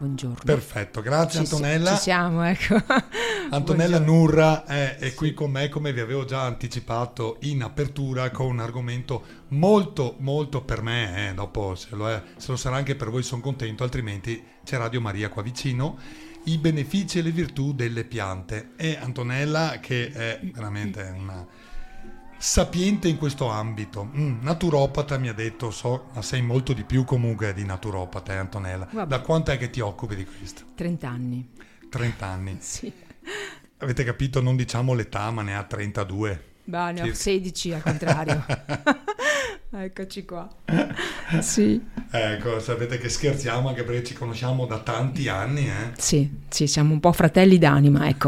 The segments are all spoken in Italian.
Buongiorno. Perfetto, grazie Antonella. Ci siamo, ecco. Antonella Nurra è qui con me, come vi avevo già anticipato in apertura, con un argomento molto molto per me, dopo se lo sarà anche per voi sono contento, altrimenti c'è Radio Maria qua vicino, i benefici e le virtù delle piante. E Antonella, che è veramente una sapiente in questo ambito, naturopata, mi ha detto, ma sei molto di più comunque di naturopata, Antonella. Vabbè. Da quanto è che ti occupi di questo? 30 anni. 30 anni. Sì. Avete capito, non diciamo l'età, ma ne ha 32. Bah, ne ho 16 al contrario. Eccoci qua. Sì. Ecco, sapete che scherziamo anche perché ci conosciamo da tanti anni, Sì, siamo un po' fratelli d'anima, ecco.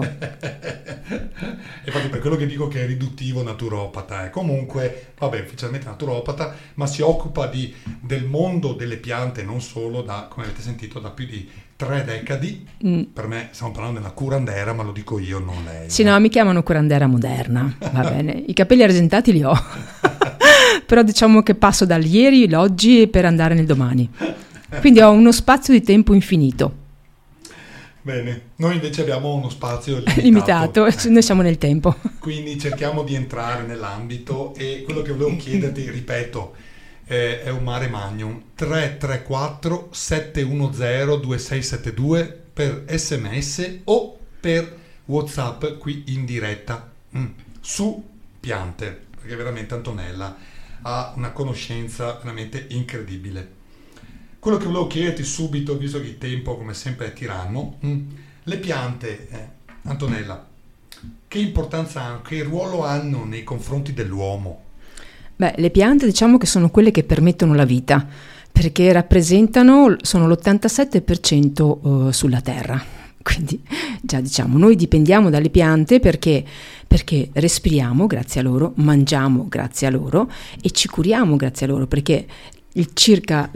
E proprio per quello che dico che è riduttivo naturopata. Comunque, vabbè, ufficialmente naturopata, ma si occupa del mondo delle piante, non solo come avete sentito, da più di 3 decadi. Per me stiamo parlando della curandera, ma lo dico io, non lei. Sì, no, mi chiamano curandera moderna, va bene. I capelli argentati li ho. Però diciamo che passo dall'ieri, l'oggi per andare nel domani. Quindi ho uno spazio di tempo infinito. Bene, noi invece abbiamo uno spazio limitato. Noi siamo nel tempo. Quindi cerchiamo di entrare nell'ambito, e quello che volevo chiederti, ripeto, è un mare magnum. 334 710 2672 per SMS o per WhatsApp qui in diretta su piante, perché veramente Antonella ha una conoscenza veramente incredibile. Quello che volevo chiederti subito, visto che il tempo come sempre è tiranno, le piante, Antonella, che importanza hanno, che ruolo hanno nei confronti dell'uomo? Beh, le piante diciamo che sono quelle che permettono la vita, perché sono l'87% sulla Terra. Quindi già diciamo, noi dipendiamo dalle piante perché respiriamo grazie a loro, mangiamo grazie a loro e ci curiamo grazie a loro, perché circa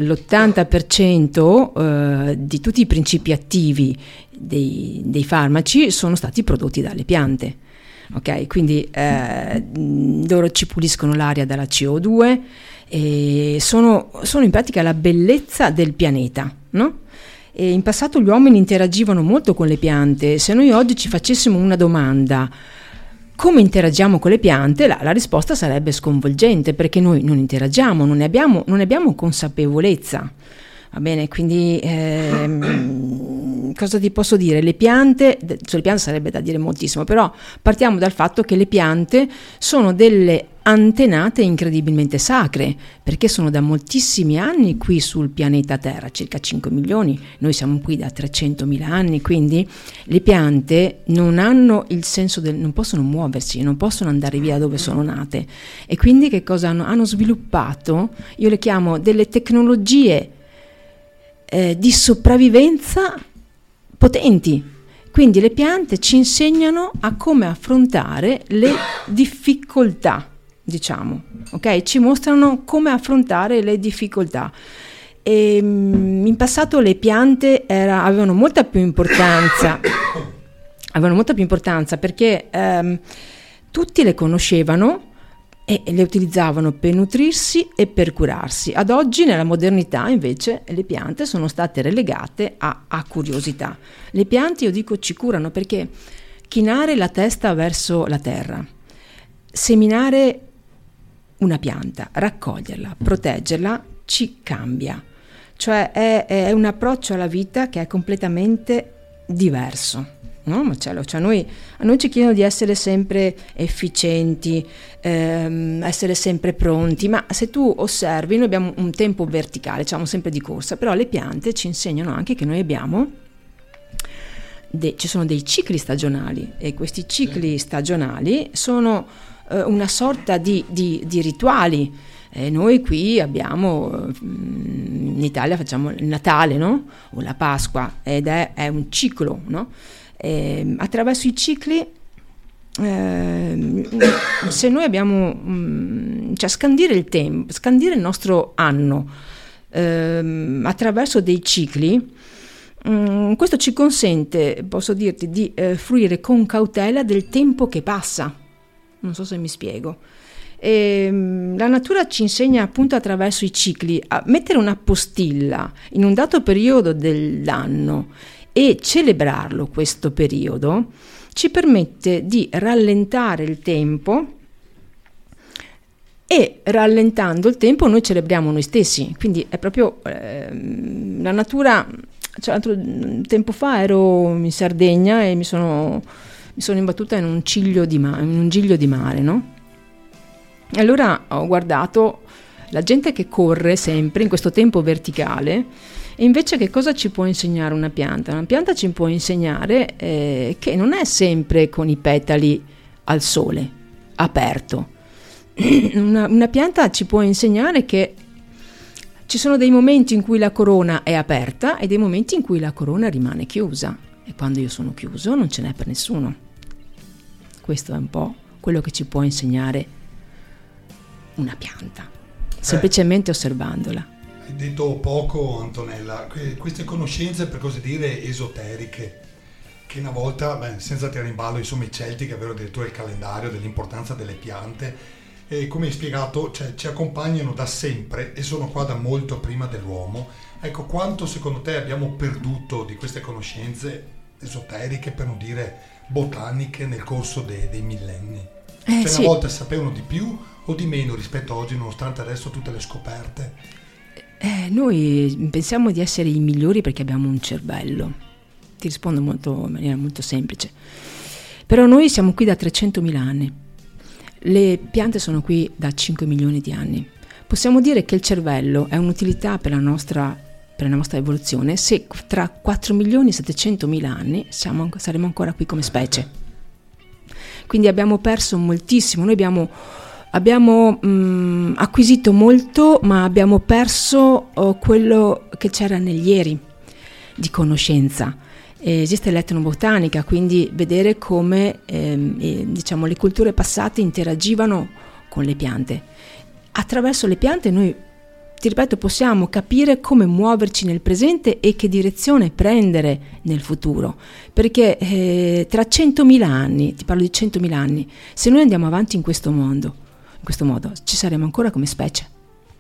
l'80% di tutti i principi attivi dei farmaci sono stati prodotti dalle piante. Ok, quindi loro ci puliscono l'aria dalla CO2 e sono in pratica la bellezza del pianeta, no? E in passato gli uomini interagivano molto con le piante. Se noi oggi ci facessimo una domanda: come interagiamo con le piante? La risposta sarebbe sconvolgente, perché noi non interagiamo, non ne abbiamo consapevolezza. Va bene, quindi cosa ti posso dire? Sulle piante sarebbe da dire moltissimo, però partiamo dal fatto che le piante sono delle antenate incredibilmente sacre, perché sono da moltissimi anni qui sul pianeta Terra, circa 5 milioni, noi siamo qui da 300.000 anni, quindi le piante non hanno il senso non possono muoversi, non possono andare via da dove sono nate, e quindi che cosa hanno sviluppato? Io le chiamo delle tecnologie di sopravvivenza potenti. Quindi le piante ci insegnano a come affrontare le difficoltà, diciamo, ok? Ci mostrano come affrontare le difficoltà. E in passato le piante avevano molta più importanza perché tutti le conoscevano e le utilizzavano per nutrirsi e per curarsi. Ad oggi, nella modernità, invece, le piante sono state relegate a curiosità. Le piante, io dico, ci curano perché chinare la testa verso la terra, seminare una pianta, raccoglierla, proteggerla, ci cambia. Cioè è un approccio alla vita che è completamente diverso. No, Marcello, a noi ci chiedono di essere sempre efficienti, essere sempre pronti, ma se tu osservi, noi abbiamo un tempo verticale, diciamo sempre di corsa, però le piante ci insegnano anche che noi ci sono dei cicli stagionali, e questi cicli stagionali sono una sorta di rituali. Noi qui abbiamo, in Italia facciamo il Natale, no? O la Pasqua, ed è un ciclo, no? Attraverso i cicli, se noi abbiamo cioè scandire il tempo, scandire il nostro anno attraverso dei cicli, questo ci consente, posso dirti, di fruire con cautela del tempo che passa. Non so se mi spiego. La natura ci insegna appunto attraverso i cicli a mettere una postilla in un dato periodo dell'anno e celebrarlo questo periodo ci permette di rallentare il tempo, e rallentando il tempo noi celebriamo noi stessi. Quindi è proprio la natura. Cioè, tempo fa ero in Sardegna e mi sono imbattuta in un giglio di mare, no? E allora ho guardato la gente che corre sempre in questo tempo verticale, e invece che cosa ci può insegnare una pianta? Una pianta ci può insegnare che non è sempre con i petali al sole, aperto. Una pianta ci può insegnare che ci sono dei momenti in cui la corona è aperta e dei momenti in cui la corona rimane chiusa, e quando io sono chiuso non ce n'è per nessuno. Questo è un po' quello che ci può insegnare una pianta, semplicemente osservandola. Hai detto poco, Antonella, queste conoscenze, per così dire, esoteriche, che una volta, senza tirare in ballo insomma i Celti che avevano addirittura il calendario dell'importanza delle piante, e come hai spiegato, cioè, ci accompagnano da sempre e sono qua da molto prima dell'uomo. Ecco, quanto secondo te abbiamo perduto di queste conoscenze esoteriche, per non dire botaniche, nel corso dei millenni? Cioè, sì. Una volta sapevano di più o di meno rispetto a oggi, nonostante adesso tutte le scoperte? Noi pensiamo di essere i migliori perché abbiamo un cervello. Ti rispondo in maniera molto semplice. Però noi siamo qui da 300.000 anni. Le piante sono qui da 5 milioni di anni. Possiamo dire che il cervello è un'utilità per la nostra evoluzione se tra 4 milioni e 700.000 anni saremo ancora qui come specie. Quindi abbiamo perso moltissimo. Noi abbiamo acquisito molto, ma abbiamo perso quello che c'era negli ieri di conoscenza. Esiste l'etnobotanica, quindi vedere come diciamo le culture passate interagivano con le piante. Attraverso le piante noi, ti ripeto, possiamo capire come muoverci nel presente e che direzione prendere nel futuro, perché tra 100.000 anni, ti parlo di 100.000 anni, se noi andiamo avanti in questo modo, ci saremo ancora come specie?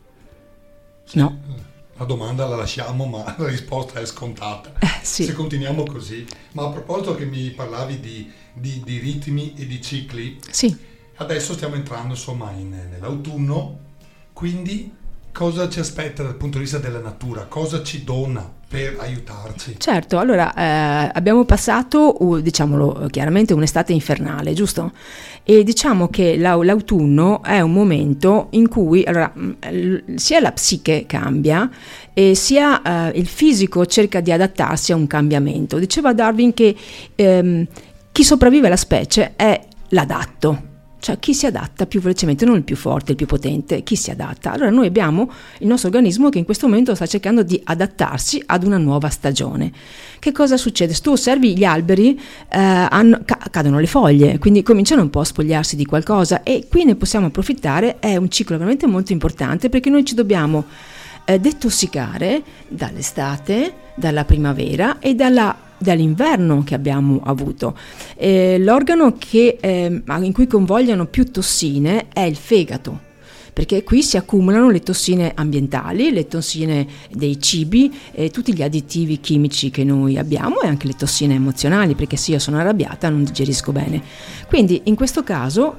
Sì. No. La domanda la lasciamo, ma la risposta è scontata. Sì. Se continuiamo così. Ma a proposito che mi parlavi di ritmi e di cicli, sì. Adesso stiamo entrando insomma nell'autunno, quindi cosa ci aspetta dal punto di vista della natura? Cosa ci dona per aiutarci? Certo, allora abbiamo passato, diciamolo chiaramente, un'estate infernale, giusto? E diciamo che l'autunno è un momento in cui sia la psiche cambia e sia il fisico cerca di adattarsi a un cambiamento. Diceva Darwin che chi sopravvive alla specie è l'adatto. Cioè chi si adatta più velocemente, non il più forte, il più potente, chi si adatta. Allora noi abbiamo il nostro organismo che in questo momento sta cercando di adattarsi ad una nuova stagione. Che cosa succede? Se tu osservi gli alberi, cadono le foglie, quindi cominciano un po' a spogliarsi di qualcosa, e qui ne possiamo approfittare. È un ciclo veramente molto importante, perché noi ci dobbiamo detossicare dall'estate, dalla primavera e dall'inverno che abbiamo avuto. L'organo in cui convogliano più tossine è il fegato, perché qui si accumulano le tossine ambientali, le tossine dei cibi, tutti gli additivi chimici che noi abbiamo, e anche le tossine emozionali, perché se io sono arrabbiata non digerisco bene. Quindi in questo caso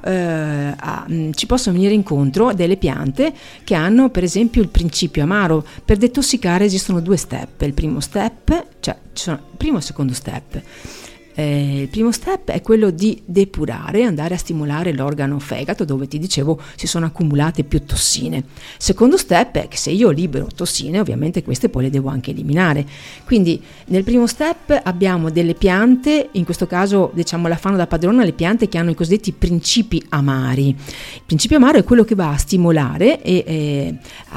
ci possono venire incontro delle piante che hanno per esempio il principio amaro. Per detossicare esistono 2 step. Il primo step, cioè ci sono il primo e il secondo step. Il primo step è quello di depurare, andare a stimolare l'organo fegato, dove ti dicevo si sono accumulate più tossine. Secondo step è che se io libero tossine, ovviamente queste poi le devo anche eliminare. Quindi nel primo step abbiamo delle piante, in questo caso diciamo la fanno da padrona le piante che hanno i cosiddetti principi amari. Il principio amaro è quello che va a stimolare il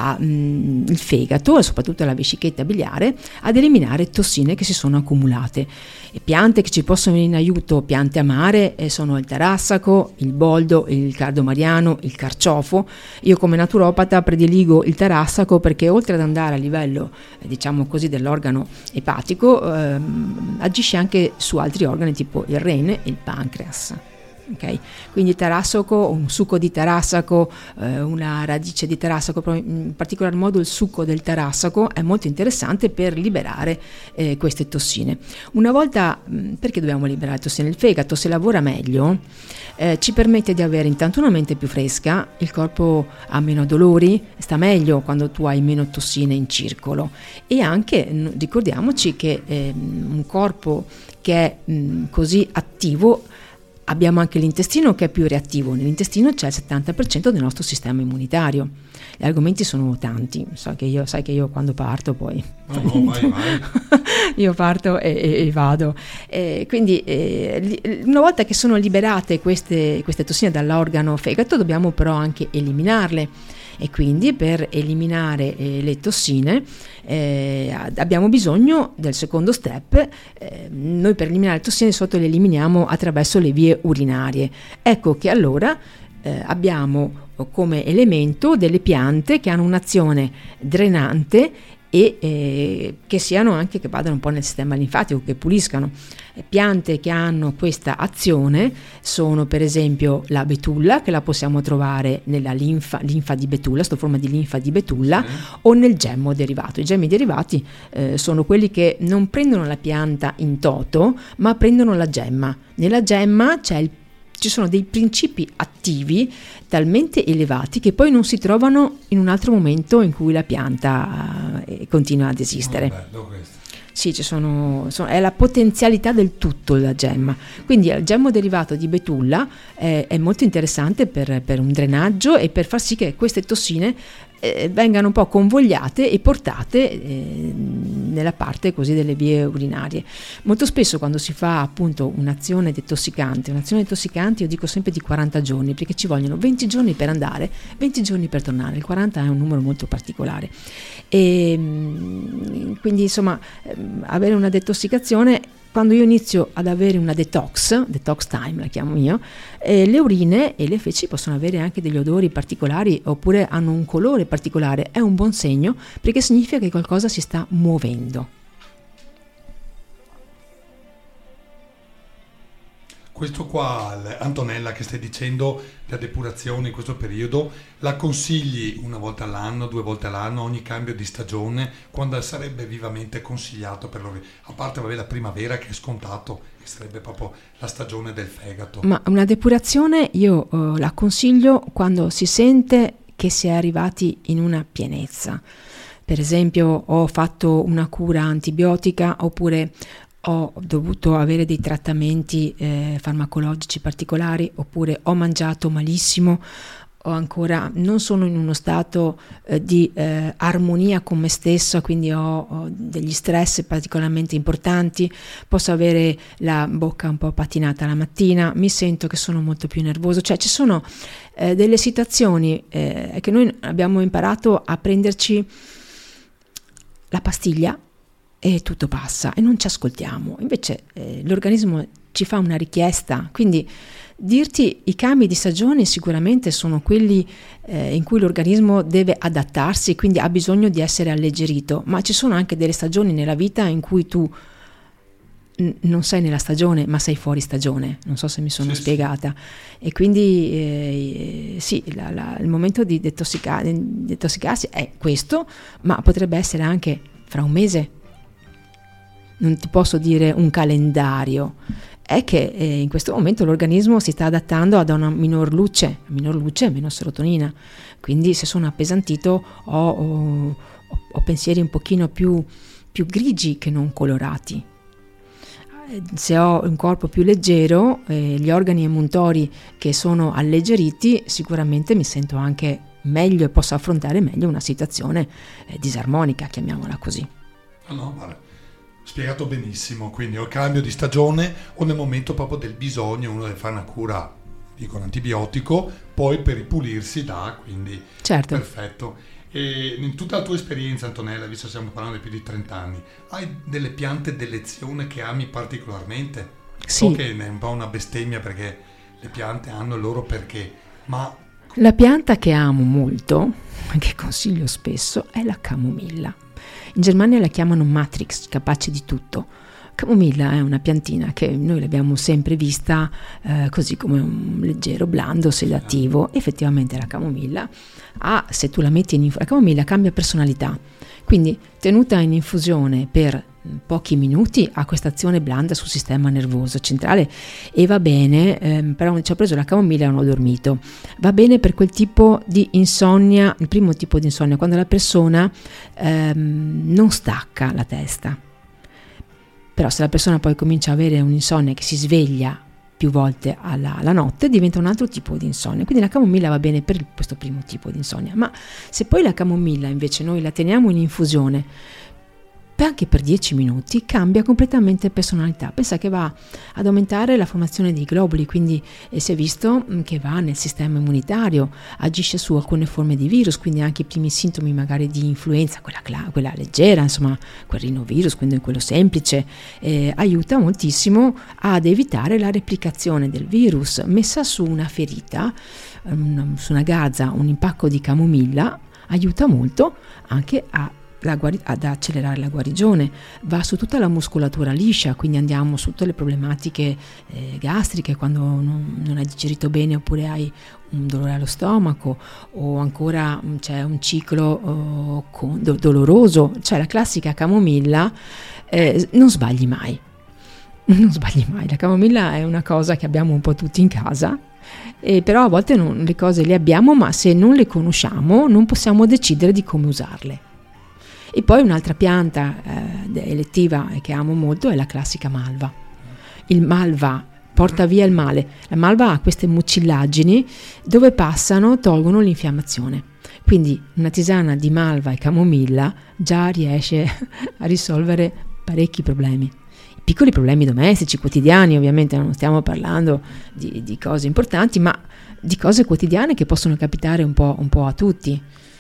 fegato e soprattutto la vescichetta biliare ad eliminare tossine che si sono accumulate. E piante che ci possono venire in aiuto, piante amare, sono il tarassaco, il boldo, il cardomariano, il carciofo. Io come naturopata prediligo il tarassaco perché oltre ad andare a livello diciamo così dell'organo epatico agisce anche su altri organi tipo il rene e il pancreas. Okay? Quindi tarassaco, un succo di tarassaco, una radice di tarassaco, in particolar modo il succo del tarassaco è molto interessante per liberare queste tossine. Una volta, perché dobbiamo liberare le tossine? Il fegato, se lavora meglio, ci permette di avere intanto una mente più fresca, il corpo ha meno dolori, sta meglio quando tu hai meno tossine in circolo, e anche ricordiamoci che un corpo che è così attivo, abbiamo anche l'intestino che è più reattivo. Nell'intestino c'è il 70% del nostro sistema immunitario. Gli argomenti sono tanti, sai che io quando parto poi vai. io parto e vado. Quindi una volta che sono liberate queste tossine dall'organo fegato, dobbiamo però anche eliminarle. E quindi per eliminare le tossine abbiamo bisogno del secondo step. Noi per eliminare le tossine sotto le eliminiamo attraverso le vie urinarie. Ecco che allora abbiamo come elemento delle piante che hanno un'azione drenante e che siano anche, che vadano un po' nel sistema linfatico, che puliscano. Piante che hanno questa azione sono per esempio la betulla, che la possiamo trovare nella linfa di betulla, sto forma di linfa di betulla, o nel gemmo derivato. I gemmi derivati sono quelli che non prendono la pianta in toto, ma prendono la gemma. Nella gemma ci sono dei principi attivi talmente elevati che poi non si trovano in un altro momento in cui la pianta continua ad esistere. Sì, è la potenzialità del tutto la gemma. Quindi il gemmo derivato di betulla è molto interessante per un drenaggio e per far sì che queste tossine vengano un po' convogliate e portate nella parte così delle vie urinarie. Molto spesso quando si fa appunto un'azione detossicante, io dico sempre di 40 giorni, perché ci vogliono 20 giorni per andare, 20 giorni per tornare. Il 40 è un numero molto particolare. E quindi insomma avere una detossicazione, quando io inizio ad avere una detox time la chiamo io, le urine e le feci possono avere anche degli odori particolari oppure hanno un colore particolare. È un buon segno, perché significa che qualcosa si sta muovendo. Questo qua, Antonella, che stai dicendo, la depurazione in questo periodo, la consigli una volta all'anno, 2 volte all'anno, ogni cambio di stagione, quando sarebbe vivamente consigliato per loro? A parte la primavera, che è scontato, che sarebbe proprio la stagione del fegato. Ma una depurazione io la consiglio quando si sente che si è arrivati in una pienezza. Per esempio, ho fatto una cura antibiotica, oppure ho dovuto avere dei trattamenti farmacologici particolari, oppure ho mangiato malissimo, o ancora non sono in uno stato di armonia con me stessa, quindi ho degli stress particolarmente importanti, posso avere la bocca un po' patinata la mattina, mi sento che sono molto più nervoso. Cioè ci sono delle situazioni che noi abbiamo imparato a prenderci la pastiglia e tutto passa e non ci ascoltiamo. Invece l'organismo ci fa una richiesta, quindi dirti i cambi di stagione sicuramente sono quelli in cui l'organismo deve adattarsi, quindi ha bisogno di essere alleggerito, ma ci sono anche delle stagioni nella vita in cui tu non sei nella stagione ma sei fuori stagione, non so se mi sono spiegata. E quindi il momento di detossicarsi è questo, ma potrebbe essere anche fra un mese. Non ti posso dire un calendario, è che in questo momento l'organismo si sta adattando ad una minor luce, meno serotonina, quindi se sono appesantito ho pensieri un pochino più grigi che non colorati. Se ho un corpo più leggero, gli organi emuntori che sono alleggeriti, sicuramente mi sento anche meglio e posso affrontare meglio una situazione disarmonica, chiamiamola così. Vale. Spiegato benissimo, quindi o cambio di stagione o nel momento proprio del bisogno uno deve fare una cura, dico un antibiotico, poi per ripulirsi quindi certo. Perfetto. E in tutta la tua esperienza, Antonella, visto che stiamo parlando di più di 30 anni, hai delle piante d'elezione che ami particolarmente? Sì. So che è un po' una bestemmia perché le piante hanno il loro perché, ma... La pianta che amo molto, che consiglio spesso, è la camomilla. In Germania la chiamano Matrix, capace di tutto. Camomilla è una piantina che noi l'abbiamo sempre vista così come un leggero, blando, sedativo. Effettivamente la camomilla se tu la metti la camomilla cambia personalità, quindi tenuta in infusione per pochi minuti ha questa azione blanda sul sistema nervoso centrale e va bene, però ci ho preso la camomilla e non ho dormito. Va bene per quel tipo di insonnia, il primo tipo di insonnia, quando la persona non stacca la testa. Però se la persona poi comincia a avere un'insonnia che si sveglia più volte alla notte, diventa un altro tipo di insonnia. Quindi la camomilla va bene per questo primo tipo di insonnia. Ma se poi la camomilla invece noi la teniamo in infusione anche per 10 minuti, cambia completamente personalità. Pensa che va ad aumentare la formazione di globuli, quindi si è visto che va nel sistema immunitario, agisce su alcune forme di virus, quindi anche i primi sintomi magari di influenza, quella leggera, insomma quel rinovirus, quindi quello semplice, aiuta moltissimo ad evitare la replicazione del virus. Messa su una ferita, su una gazza, un impacco di camomilla aiuta molto anche ad accelerare la guarigione. Va su tutta la muscolatura liscia, quindi andiamo su tutte le problematiche gastriche, quando non hai digerito bene oppure hai un dolore allo stomaco o ancora c'è un ciclo doloroso, cioè la classica camomilla, non sbagli mai. La camomilla è una cosa che abbiamo un po' tutti in casa, però a volte le cose le abbiamo, ma se non le conosciamo non possiamo decidere di come usarle. E poi un'altra pianta elettiva che amo molto è la classica malva. Il malva porta via il male. La malva ha queste mucillagini dove tolgono l'infiammazione. Quindi una tisana di malva e camomilla già riesce a risolvere parecchi problemi. Piccoli problemi domestici, quotidiani, ovviamente non stiamo parlando di cose importanti, ma di cose quotidiane che possono capitare un po' a tutti.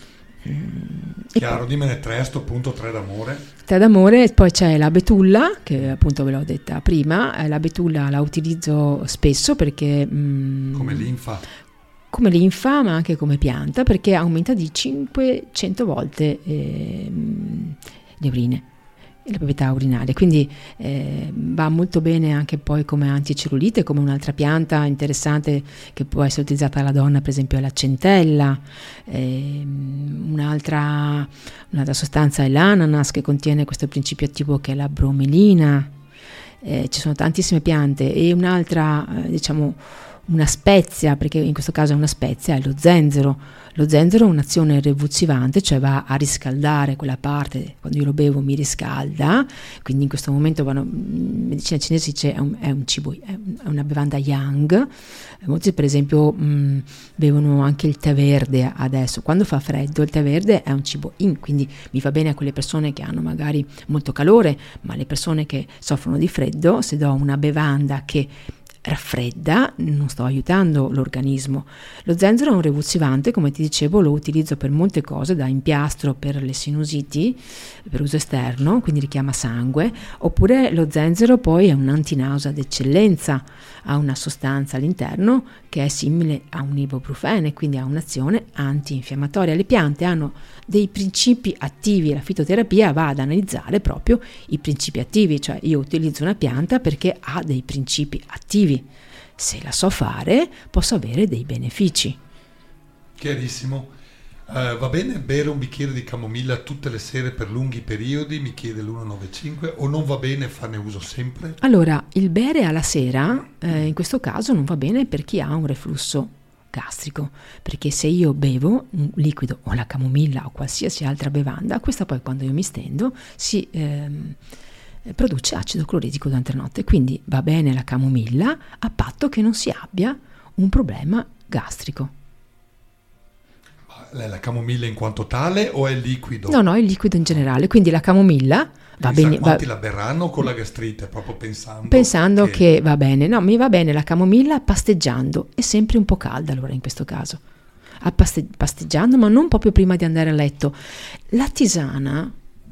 Chiaro, dimmene tre a sto punto, tre d'amore. Tre d'amore, poi c'è la betulla, che appunto ve l'ho detta prima. La betulla la utilizzo spesso perché come linfa, ma anche come pianta, perché aumenta di 500 volte le urine, le proprietà urinarie, quindi va molto bene anche poi come anticellulite. Come un'altra pianta interessante che può essere utilizzata dalla donna, per esempio, è la centella. Un'altra sostanza è l'ananas, che contiene questo principio attivo che è la bromelina. Ci sono tantissime piante, e un'altra una spezia, perché in questo caso è una spezia, è lo zenzero. Lo zenzero ha un'azione revulsivante, cioè va a riscaldare quella parte. Quando io lo bevo mi riscalda, quindi in questo momento in medicina cinese dice è un cibo, è una bevanda yang. Molti per esempio bevono anche il tè verde adesso. Quando fa freddo il tè verde è un cibo yin, quindi mi va bene a quelle persone che hanno magari molto calore, ma le persone che soffrono di freddo, se do una bevanda che raffredda, non sto aiutando l'organismo. Lo zenzero è un revulsivante, come ti dicevo, lo utilizzo per molte cose, da impiastro per le sinusiti, per uso esterno, quindi richiama sangue, oppure lo zenzero poi è un antinausea d'eccellenza, ha una sostanza all'interno che è simile a un ibuprofene, quindi ha un'azione antinfiammatoria. Le piante hanno dei principi attivi, la fitoterapia va ad analizzare proprio i principi attivi, cioè io utilizzo una pianta perché ha dei principi attivi. Se la so fare posso avere dei benefici. Chiarissimo. Va bene bere un bicchiere di camomilla tutte le sere per lunghi periodi, mi chiede l'195, o non va bene farne uso sempre? Allora, il bere alla sera in questo caso non va bene per chi ha un reflusso gastrico, perché se io bevo un liquido o la camomilla o qualsiasi altra bevanda, questa poi quando io mi stendo si produce acido cloridrico durante la notte. Quindi va bene la camomilla a patto che non si abbia un problema gastrico. La camomilla in quanto tale o è il liquido? No, il liquido in generale. Quindi la camomilla va bene. Quanti la berranno con la gastrite, proprio pensando che va bene. No, mi va bene la camomilla pasteggiando, è sempre un po' calda allora in questo caso. Pasteggiando, ma non proprio prima di andare a letto. La tisana,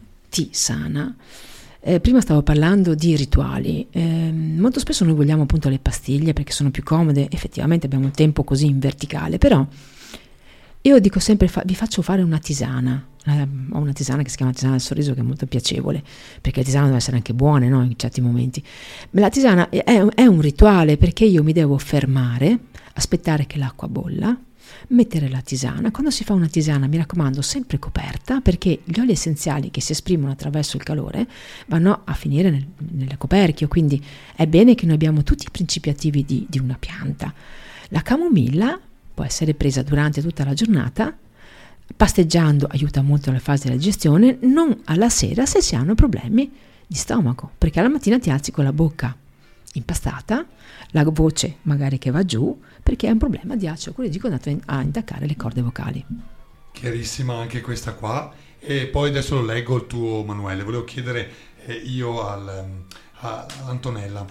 prima stavo parlando di rituali. Molto spesso noi vogliamo appunto le pastiglie perché sono più comode, effettivamente abbiamo il tempo così in verticale, però io dico sempre vi faccio fare una tisana Ho una tisana che si chiama tisana del sorriso, che è molto piacevole, perché la tisana deve essere anche buona, no? In certi momenti. Ma la tisana è un rituale, perché io mi devo fermare, aspettare che l'acqua bolla, mettere la tisana. Quando si fa una tisana, mi raccomando, sempre coperta, perché gli oli essenziali che si esprimono attraverso il calore vanno a finire nel coperchio, quindi è bene che noi abbiamo tutti i principi attivi di una pianta. La camomilla può essere presa durante tutta la giornata, pasteggiando aiuta molto nella fase della digestione, non alla sera se si hanno problemi di stomaco, perché alla mattina ti alzi con la bocca impastata, la voce magari che va giù, perché è un problema di acido cloridrico andato a intaccare le corde vocali. Chiarissima anche questa qua. E poi adesso lo leggo il tuo manuale. Volevo chiedere io a Antonella,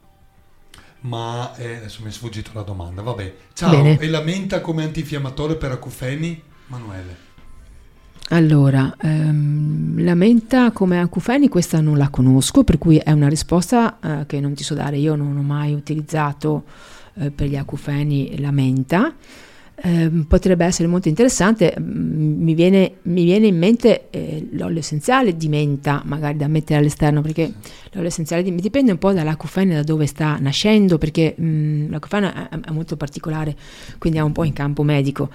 ma adesso mi è sfuggito la domanda. Vabbè, ciao. Bene. E la menta come antinfiammatorio per acufeni, Manuele? Allora, la menta come acufeni, questa non la conosco, per cui è una risposta che non ti so dare. Io non ho mai utilizzato per gli acufeni la menta. Potrebbe essere molto interessante. Mi viene in mente l'olio essenziale di menta, magari da mettere all'esterno, perché l'olio essenziale dipende un po' dall'acufene, da dove sta nascendo, perché l'acufene è molto particolare, quindi è un po' in campo medico.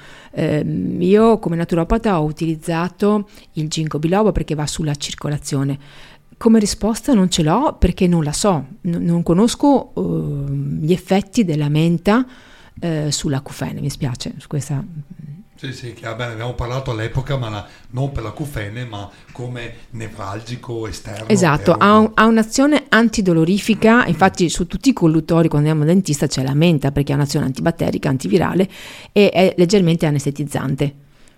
Io come naturopata ho utilizzato il ginkgo biloba perché va sulla circolazione. Come risposta non ce l'ho, perché non la so, non conosco gli effetti della menta sull'acufene, mi spiace su questa. Sì, che abbiamo parlato all'epoca, ma non per l'acufene, ma come nevralgico esterno. Esatto, ha un'azione antidolorifica, infatti su tutti i colluttori quando andiamo al dentista c'è la menta, perché ha un'azione antibatterica, antivirale e è leggermente anestetizzante.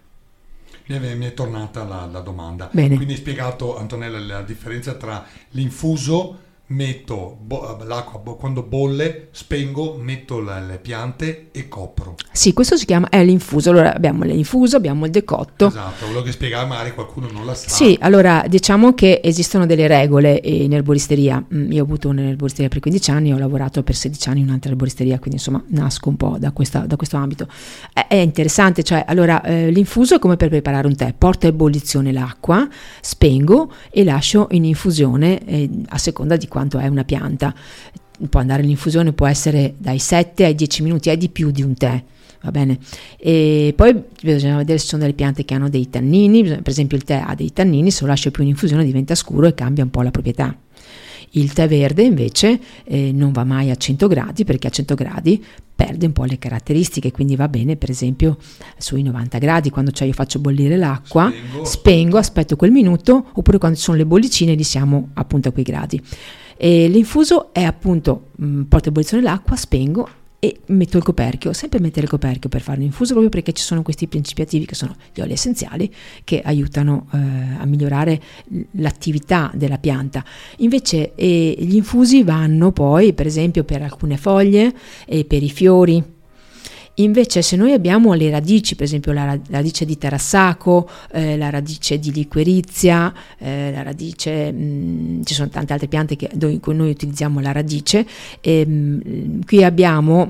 Mi è tornata la domanda. Bene. Quindi hai spiegato, Antonella, la differenza tra l'infuso, metto l'acqua quando bolle, spengo, metto le piante e copro. Sì, questo si chiama l'infuso. Allora abbiamo l'infuso, abbiamo il decotto. Esatto, volevo che spiegare, magari qualcuno non la sa. Sì, allora diciamo che esistono delle regole in erboristeria. Io ho avuto un'erboristeria per 15 anni, ho lavorato per 16 anni in un'altra erboristeria, quindi insomma nasco un po' da questo ambito. È interessante, cioè allora l'infuso è come per preparare un tè: porto a ebollizione l'acqua, spengo e lascio in infusione a seconda di quanto è una pianta. Può andare l'infusione, può essere dai 7 ai 10 minuti, è di più di un tè, va bene. E poi bisogna vedere se ci sono delle piante che hanno dei tannini, per esempio il tè ha dei tannini, se lo lascio più in infusione diventa scuro e cambia un po' la proprietà. Il tè verde invece non va mai a 100 gradi, perché a 100 gradi perde un po' le caratteristiche, quindi va bene per esempio sui 90 gradi, quando io faccio bollire l'acqua, spengo, aspetto quel minuto, oppure quando ci sono le bollicine li siamo appunto a quei gradi. E l'infuso è appunto porto a ebollizione l'acqua, spengo e metto il coperchio. Sempre mettere il coperchio per fare l'infuso, proprio perché ci sono questi principi attivi che sono gli oli essenziali, che aiutano a migliorare l'attività della pianta. Invece gli infusi vanno poi per esempio per alcune foglie e per i fiori. Invece se noi abbiamo le radici, per esempio la radice di terrassaco, la radice di liquerizia, la radice, ci sono tante altre piante in cui noi utilizziamo la radice, qui abbiamo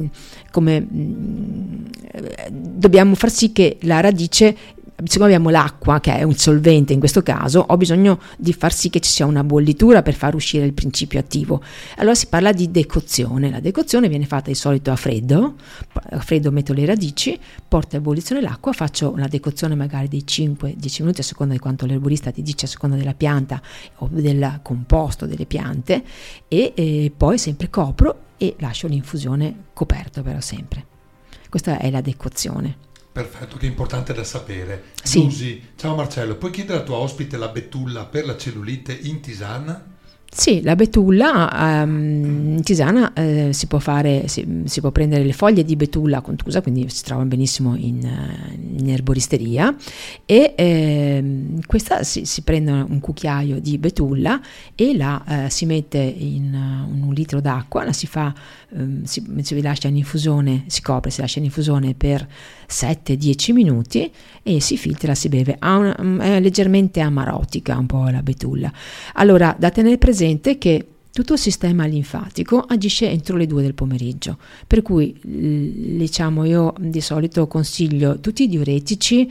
dobbiamo far sì che la radice, siccome abbiamo l'acqua che è un solvente in questo caso, ho bisogno di far sì che ci sia una bollitura per far uscire il principio attivo. Allora si parla di decozione. La decozione viene fatta di solito a freddo metto le radici, porto a ebollizione l'acqua, faccio una decozione magari di 5-10 minuti a seconda di quanto l'erborista ti dice, a seconda della pianta o del composto delle piante, e poi sempre copro e lascio l'infusione coperto però sempre. Questa è la decozione. Perfetto, che è importante da sapere. Sì. Giusy, ciao Marcello, puoi chiedere alla tua ospite la betulla per la cellulite in tisana? Sì, la betulla in tisana si può fare, si può prendere le foglie di betulla contusa, quindi si trovano benissimo in erboristeria, e questa si prende un cucchiaio di betulla e la si mette in un litro d'acqua, la si fa, si lascia in infusione, si copre, si lascia in infusione per 7-10 minuti e si filtra, si beve. È leggermente amarotica un po' la betulla. Allora, da tenere presente che tutto il sistema linfatico agisce entro le 2 del pomeriggio, per cui diciamo io di solito consiglio tutti i diuretici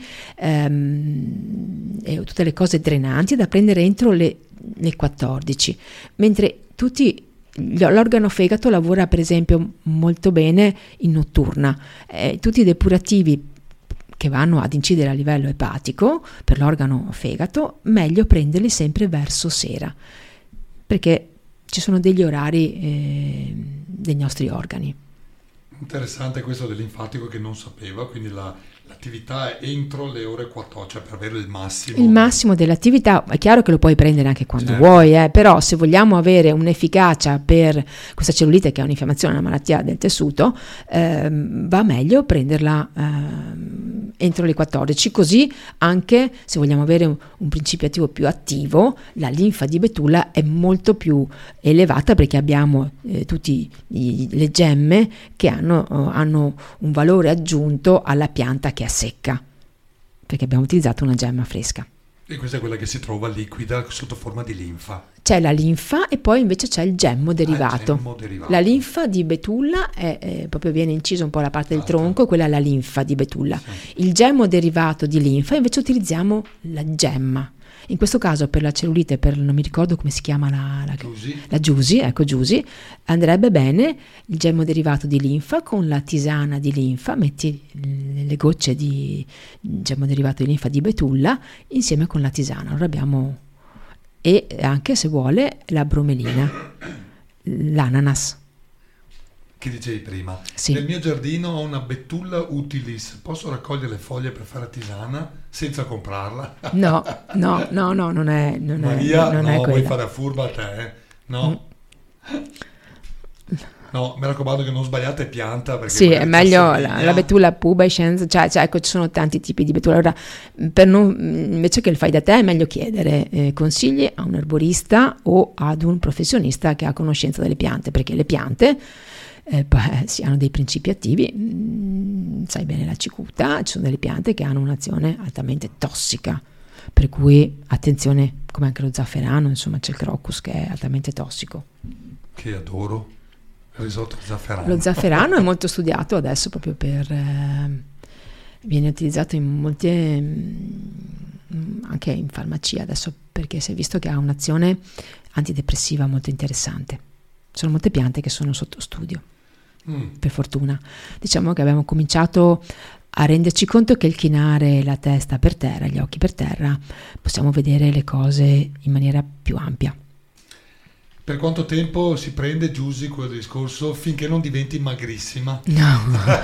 e tutte le cose drenanti da prendere entro le 14, mentre l'organo fegato lavora per esempio molto bene in notturna, tutti i depurativi che vanno ad incidere a livello epatico per l'organo fegato, meglio prenderli sempre verso sera, perché ci sono degli orari dei nostri organi. Interessante questo del linfatico che non sapevo, quindi l'attività è entro le ore 14, cioè per avere il massimo. Il massimo dell'attività, è chiaro che lo puoi prendere anche quando certo. vuoi, però se vogliamo avere un'efficacia per questa cellulite che è un'infiammazione, una malattia del tessuto, va meglio prenderla entro le 14, così anche se vogliamo avere un principio attivo più attivo, la linfa di betulla è molto più elevata perché abbiamo tutte le gemme che hanno un valore aggiunto alla pianta che è secca, perché abbiamo utilizzato una gemma fresca. E questa è quella che si trova liquida sotto forma di linfa. C'è la linfa e poi invece c'è il gemmo derivato. La linfa di betulla proprio viene inciso un po' la parte del tronco, quella è la linfa di betulla. Sì. Il gemmo derivato di linfa invece utilizziamo la gemma. In questo caso per la cellulite, non mi ricordo come si chiama la Giusi, ecco Giusi, andrebbe bene il gemmo derivato di linfa con la tisana di linfa, metti le gocce di gemmo derivato di linfa di betulla insieme con la tisana. Allora abbiamo, e anche se vuole la bromelina, l'ananas. Che dicevi prima, sì. Nel mio giardino ho una betulla utilis, posso raccogliere le foglie per fare tisana senza comprarla? No, non è Maria, non è vuoi quella. fare a furba a te? No? No, mi raccomando che non sbagliate pianta, perché sì, è meglio la betulla pubescens, cioè ecco, ci sono tanti tipi di betulla. Allora, invece che il fai da te è meglio chiedere consigli a un erborista o ad un professionista che ha conoscenza delle piante, perché le piante si hanno dei principi attivi, sai bene la cicuta, ci sono delle piante che hanno un'azione altamente tossica, per cui attenzione, come anche lo zafferano, insomma c'è il crocus che è altamente tossico. Che adoro, il risotto zafferano. Lo zafferano è molto studiato adesso proprio viene utilizzato in molte, anche in farmacia adesso, perché si è visto che ha un'azione antidepressiva molto interessante. Sono molte piante che sono sotto studio. Per fortuna. Diciamo che abbiamo cominciato a renderci conto che il chinare la testa per terra, gli occhi per terra, possiamo vedere le cose in maniera più ampia. Per quanto tempo si prende, Giusy, quel discorso, finché non diventi magrissima? No,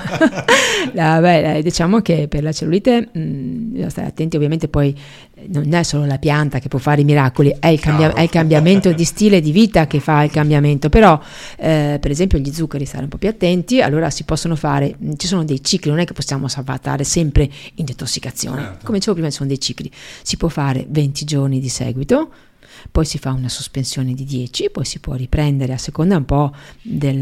diciamo che per la cellulite bisogna stare attenti, ovviamente poi non è solo la pianta che può fare i miracoli, è il cambiamento di stile di vita che fa il cambiamento, però per esempio gli zuccheri, stare un po' più attenti, allora si possono fare, ci sono dei cicli, non è che possiamo salvatare sempre in detossicazione, certo. Come dicevo prima ci sono dei cicli, si può fare 20 giorni di seguito, poi si fa una sospensione di 10, poi si può riprendere a seconda un po' di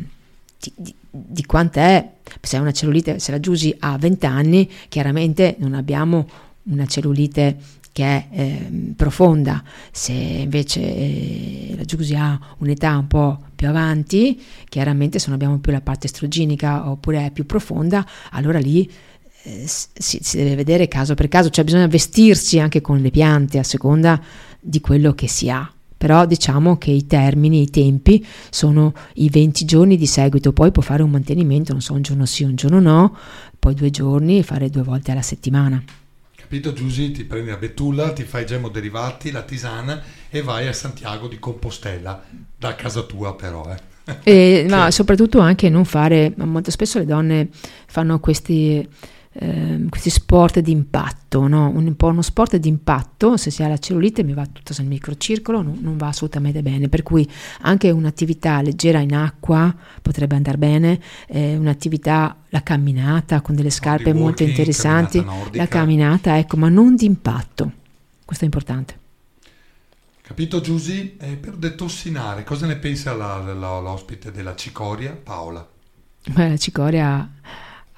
quant'è. Se è una cellulite, se la Giusy ha 20 anni, chiaramente non abbiamo una cellulite che è profonda. Se invece la Giusy ha un'età un po' più avanti, chiaramente se non abbiamo più la parte estrogenica oppure è più profonda, allora lì si deve vedere caso per caso, cioè bisogna vestirsi anche con le piante a seconda di quello che si ha, però diciamo che i tempi sono i 20 giorni di seguito, poi può fare un mantenimento, non so, un giorno sì, un giorno no, poi 2 giorni, fare 2 volte alla settimana. Capito Giusy? Ti prendi la betulla, ti fai gemmo derivati, la tisana e vai a Santiago di Compostela, da casa tua però ma soprattutto anche non fare, molto spesso le donne fanno questi sport di impatto, no? Un po' uno sport di impatto, se si ha la cellulite mi va tutto nel microcircolo, non va assolutamente bene, per cui anche un'attività leggera in acqua potrebbe andare bene, un'attività, la camminata con delle scarpe molto interessanti, la camminata, ecco, ma non di impatto, questo è importante. Capito Giusy? Per detossinare, cosa ne pensa l'ospite della cicoria, Paola? La cicoria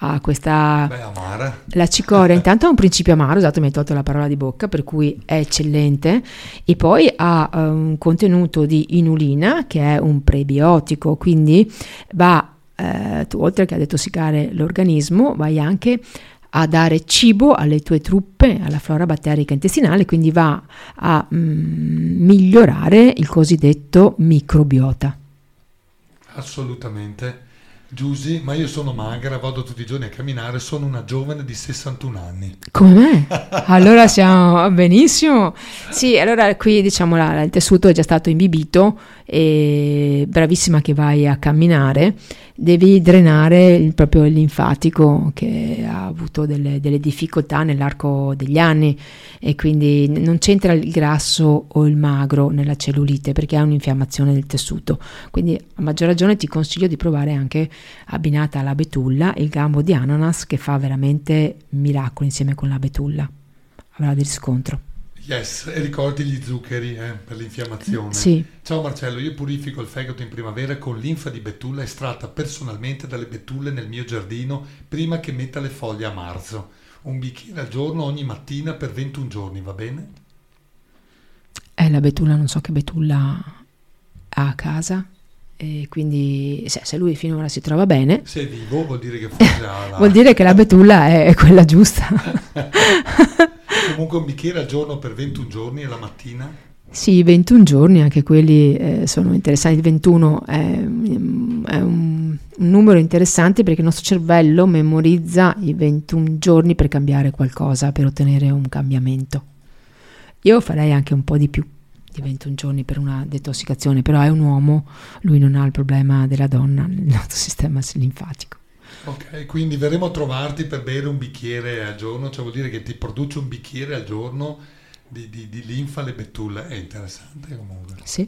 ha questa... amara. La cicoria intanto ha un principio amaro, esatto, mi hai tolto la parola di bocca, per cui è eccellente, e poi ha un contenuto di inulina, che è un prebiotico, quindi va, tu oltre che a detossicare l'organismo, vai anche a dare cibo alle tue truppe, alla flora batterica intestinale, quindi va a migliorare il cosiddetto microbiota. Assolutamente. Giusy, ma io sono magra, vado tutti i giorni a camminare, sono una giovane di 61 anni. Come me? Allora siamo benissimo. Sì, allora qui diciamo il tessuto è già stato imbibito, e bravissima che vai a camminare, devi drenare proprio il linfatico che ha avuto delle difficoltà nell'arco degli anni, e quindi non c'entra il grasso o il magro nella cellulite, perché è un'infiammazione del tessuto. Quindi a maggior ragione ti consiglio di provare anche, abbinata alla betulla, il gambo di ananas, che fa veramente miracoli insieme con la betulla, avrà del riscontro. Yes, e ricordi gli zuccheri per l'infiammazione. Sì. Ciao Marcello, io purifico il fegato in primavera con linfa di betulla estratta personalmente dalle betulle nel mio giardino prima che metta le foglie a marzo. Un bicchiere al giorno ogni mattina per 21 giorni, va bene? La betulla, non so che betulla ha a casa, e quindi se lui finora si trova bene, se è vivo vuol dire che forse ha la... vuol dire che la betulla è quella giusta. Comunque un bicchiere al giorno per 21 giorni e la mattina? Sì, 21 giorni, anche quelli sono interessanti. Il 21 è un numero interessante, perché il nostro cervello memorizza i 21 giorni per cambiare qualcosa, per ottenere un cambiamento. Io farei anche un po' di più di 21 giorni per una detossicazione, però è un uomo, lui non ha il problema della donna nel nostro sistema linfatico. Ok, quindi verremo a trovarti per bere un bicchiere al giorno, cioè vuol dire che ti produce un bicchiere al giorno di linfa alle betulle. È interessante comunque. Sì.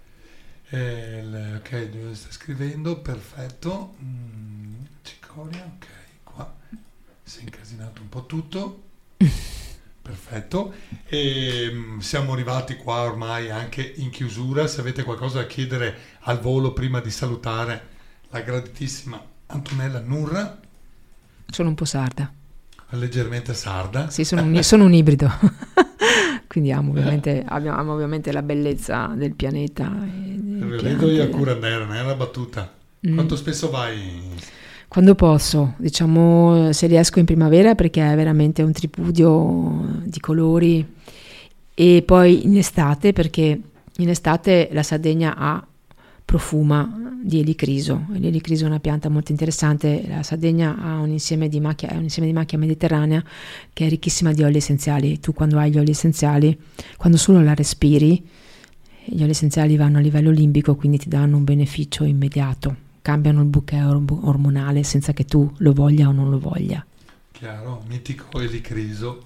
Ok, sta scrivendo, perfetto. Cicoria, ok, qua si è incasinato un po' tutto. Perfetto. E siamo arrivati qua ormai anche in chiusura. Se avete qualcosa da chiedere al volo prima di salutare la graditissima Antonella Nurra. Sono un po' sarda. Leggermente sarda. Sì, sono un ibrido. Quindi amo ovviamente la bellezza del pianeta. Vedo io a Curandera, non è una battuta. Quanto spesso vai? Quando posso, diciamo, se riesco in primavera, perché è veramente un tripudio di colori, e poi in estate, perché in estate la Sardegna profuma di elicriso. L'elicriso è una pianta molto interessante. La Sardegna ha un insieme di macchia mediterranea che è ricchissima di oli essenziali. Tu quando hai gli oli essenziali, quando solo la respiri, gli oli essenziali vanno a livello limbico, quindi ti danno un beneficio immediato, cambiano il bouquet ormonale senza che tu lo voglia o non lo voglia. Chiaro, mitico elicriso.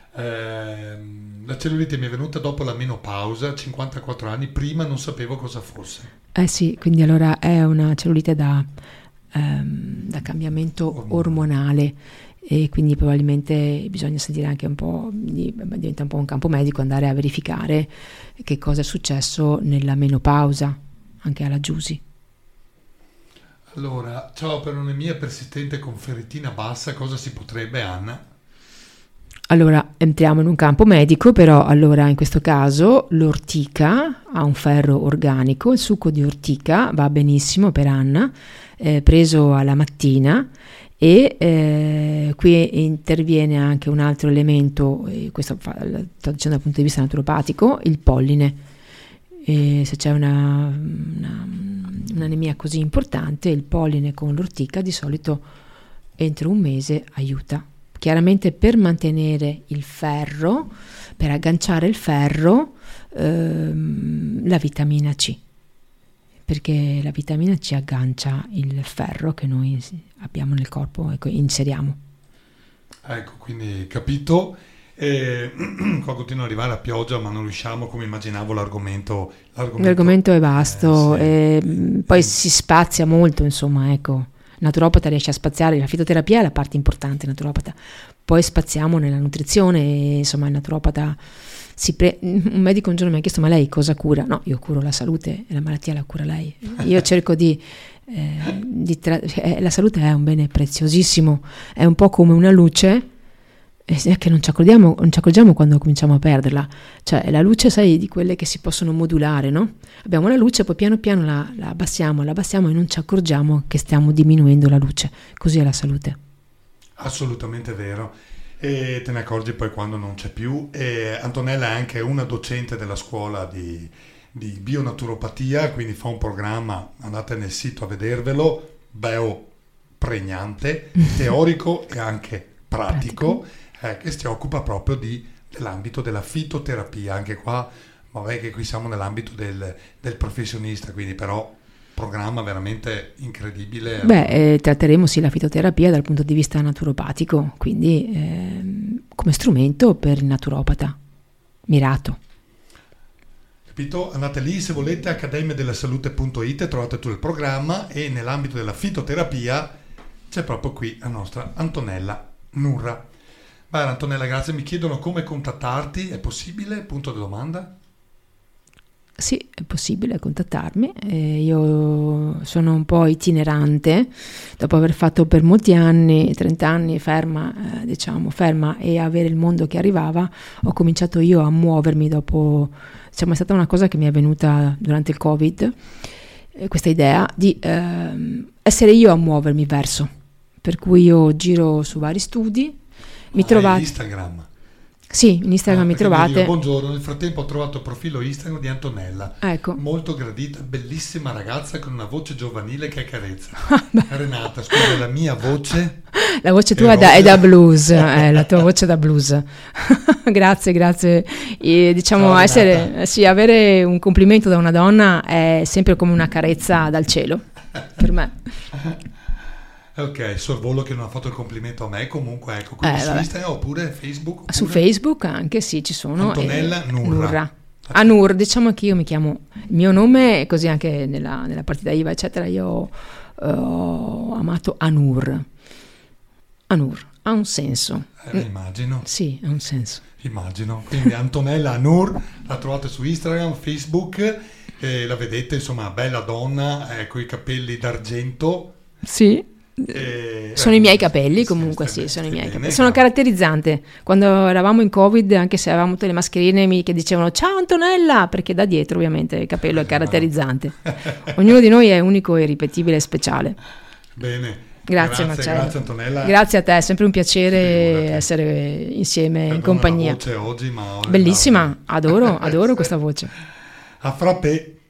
La cellulite mi è venuta dopo la menopausa, 54 anni, prima non sapevo cosa fosse. Sì, quindi allora è una cellulite da cambiamento ormonale, e quindi probabilmente bisogna sentire anche un po', diventa un po' un campo medico, andare a verificare che cosa è successo nella menopausa, anche alla Giusy. Allora, ciao, per un'anemia persistente con ferritina bassa, cosa si potrebbe, Anna? Allora, entriamo in un campo medico, però allora in questo caso l'ortica ha un ferro organico, il succo di ortica va benissimo per Anna, preso alla mattina, e qui interviene anche un altro elemento, questo sto dicendo dal punto di vista naturopatico, il polline. Se c'è un'anemia così importante, il polline con l'ortica di solito entro un mese aiuta. Chiaramente per mantenere il ferro, per agganciare il ferro, la vitamina C, perché la vitamina C aggancia il ferro che noi abbiamo nel corpo e inseriamo. Ecco, quindi capito. Qua continua ad arrivare la pioggia, ma non riusciamo, come immaginavo, l'argomento è vasto, sì. Poi si spazia molto, insomma, ecco. Naturopata riesce a spaziare, la fitoterapia è la parte importante naturopata, poi spaziamo nella nutrizione, e insomma il naturopata un medico un giorno mi ha chiesto: ma lei cosa cura? No, io curo la salute e la malattia la cura lei. Io cerco di la salute è un bene preziosissimo, è un po' come una luce che non ci accorgiamo quando cominciamo a perderla. Cioè la luce, sai, di quelle che si possono modulare, no? Abbiamo la luce, poi piano piano la abbassiamo e non ci accorgiamo che stiamo diminuendo la luce. Così è la salute. Assolutamente vero. E te ne accorgi poi quando non c'è più. E Antonella è anche una docente della scuola di bionaturopatia, quindi fa un programma, andate nel sito a vedervelo, pregnante, teorico e anche pratico. Che si occupa proprio dell'ambito della fitoterapia. Anche qua, vabbè che qui siamo nell'ambito del professionista, quindi però programma veramente incredibile. Tratteremo sì la fitoterapia dal punto di vista naturopatico, quindi come strumento per il naturopata mirato. Capito? Andate lì se volete, accademiadelasalute.it, trovate tutto il programma, e nell'ambito della fitoterapia c'è proprio qui la nostra Antonella Nurra. Beh, Antonella, grazie. Mi chiedono come contattarti, è possibile? Punto di domanda. Sì, è possibile contattarmi. Io sono un po' itinerante, dopo aver fatto per molti anni, 30 anni ferma e avere il mondo che arrivava, ho cominciato io a muovermi dopo, è stata una cosa che mi è venuta durante il Covid, questa idea di essere io a muovermi verso, per cui io giro su vari studi. Mi trovate Instagram? Sì, in Instagram mi trovate. Dico, buongiorno, nel frattempo ho trovato il profilo Instagram di Antonella. Ecco. Molto gradita, bellissima ragazza con una voce giovanile che accarezza. Renata, scusa, la mia voce? La voce tua è da blues, la tua voce è da blues. Grazie. E, diciamo, avere un complimento da una donna è sempre come una carezza dal cielo, per me. Ok, sorvolo che non ha fatto il complimento a me, comunque ecco, quindi su Instagram oppure Facebook? Su Facebook anche sì, ci sono. Antonella Nurra. Anur, diciamo che io mi chiamo, il mio nome, così anche nella partita IVA eccetera, io ho amato Anur, ha un senso. Immagino. Sì, ha un senso. Immagino, quindi Antonella Anur, la trovate su Instagram, Facebook, la vedete, insomma, bella donna, con i capelli d'argento. Sì. Sono i miei capelli, comunque sì, sono i miei capelli. Sono caratterizzante. Quando eravamo in Covid, anche se avevamo tutte le mascherine che dicevano ciao Antonella, perché da dietro ovviamente il capello è caratterizzante. Ognuno di noi è unico e irripetibile e speciale. Bene. Grazie Marcello. Grazie Antonella. Grazie a te, è sempre un piacere essere insieme in compagnia. Voce oggi, ma bellissima, adoro questa voce. A frappè.